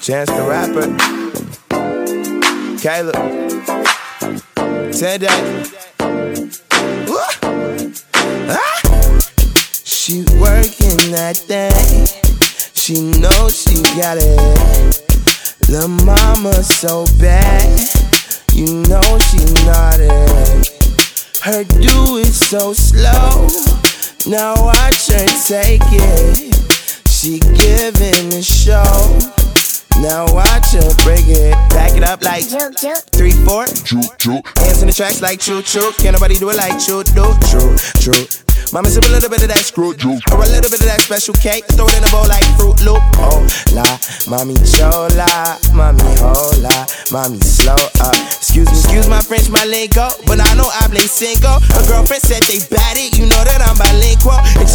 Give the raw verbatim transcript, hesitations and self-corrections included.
Chance the Rapper, Caleb, today. Ah. She working that day. She knows she got it. Lil' mama so bad. You know she naughty. Her do it so slow. Now watch her take it. She giving the show. Now watch her break it. Back it up like three, four. Hands in the tracks like choo choo. Can't nobody do it like choo do. True, true. Mama sip a little bit of that screw juice, or a little bit of that special cake. Throw it in a bowl like Fruit Loop. Oh la, mommy chola, mommy hola, mommy slow up. Excuse me, excuse my French, my lingo, but I know I play single. Her girlfriend said they bad it, you know that I'm bilingual.